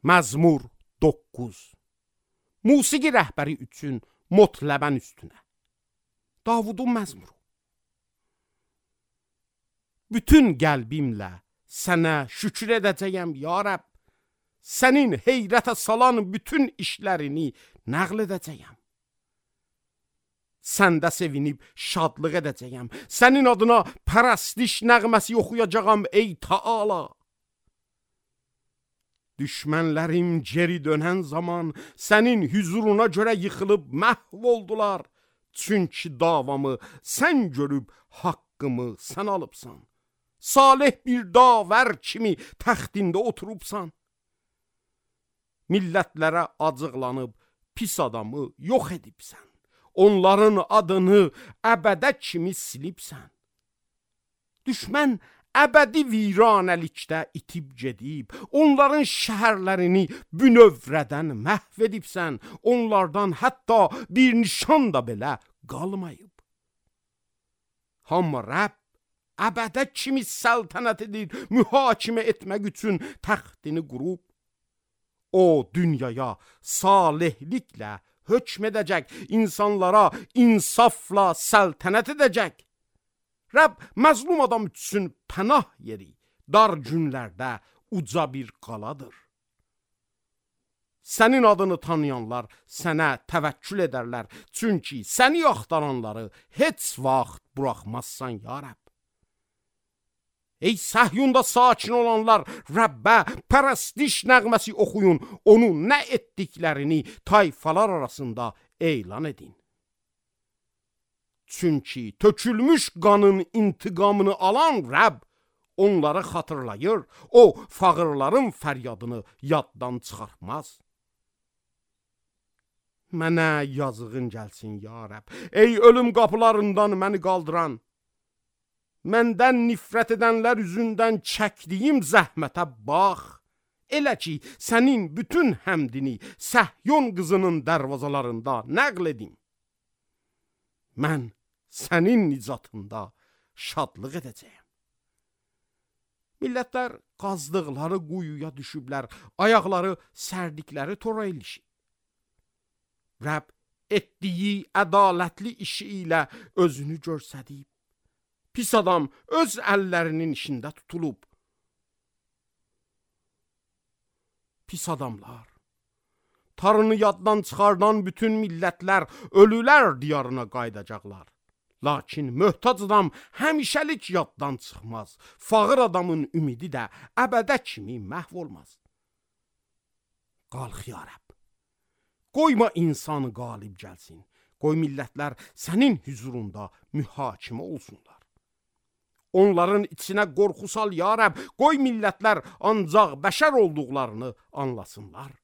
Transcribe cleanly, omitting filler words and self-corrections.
Məzmur 9. Musiqi rəhbəri üçün motləbən üstünə. Davudun məzmuru. Bütün qəlbimlə sənə şükür edəcəyəm, ya Rəbb. Sənin heyrətə salan bütün işlərini nəql edəcəyəm. Səndə sevinib şadlıq edəcəyəm. Sənin adına pərəstiş nəğməsi oxuyacağam, ey Taala. Düşmənlərim geri dönən zaman sənin hüzuruna görə yıxılıb məhv oldular. Çünki davamı sən görüb haqqımı sən alıbsan. Salih bir davər kimi təxtində oturubsan. Millətlərə acıqlanıb pis adamı yox edibsən. Onların adını əbədə kimi silibsən. Düşmən əbədi viranəlikdə itib gedib, onların şəhərlərini bünövrədən məhv edibsən, onlardan hətta bir nişan da belə qalmayıb. Amma Rəbb əbədə kimi səltənət edir, mühakimə etmək üçün təxtini qurub. O dünyaya salihliklə hökm edəcək, insanlara insafla səltənət edəcək. Rəbb məzlum adam üçün pənah yeri, dar günlərdə uca bir qaladır. Sənin adını tanıyanlar sənə təvəkkül edərlər, çünki səni axtaranları heç vaxt buraxmazsan, ya Rəbb. Ey Səhyunda sakin olanlar, Rəbbə pərəstiş nəğməsi oxuyun, onun nə etdiklərini tayfalar arasında elan edin. Çünki tökülmüş qanın intiqamını alan Rəbb onları xatırlayır, o fağırların fəryadını yaddan çıxartmaz. Mənə yazığın gəlsin, ya Rəbb, ey ölüm qapılarından məni qaldıran, məndən nifrət edənlər üzündən çəkdiyim zəhmətə bax, elə ki, sənin bütün həmdini Səhyon qızının dərvazalarında nəql edim. Mən sənin nicatında şadlıq edəcəyəm. Millətlər qazdıqları quyuya düşüblər, ayaqları sərdikləri tora ilişib. Rəbb etdiyi ədalətli işi ilə özünü görsədib. Pis adam öz əllərinin işində tutulub. Pis adamlar, tarını yaddan çıxardan bütün millətlər ölülər diyarına qaydacaqlar. Lakin möhtac adam həmişəlik yaddan çıxmaz. Fağır adamın ümidi də əbədə kimi məhv olmaz. Qalx, ya Rəbb. Qoyma insanı qalib gəlsin. Qoy millətlər sənin hüzurunda mühakimə olsunlar. Onların içinə qorxu sal, ya Rəbb. Qoy millətlər ancaq bəşər olduqlarını anlasınlar.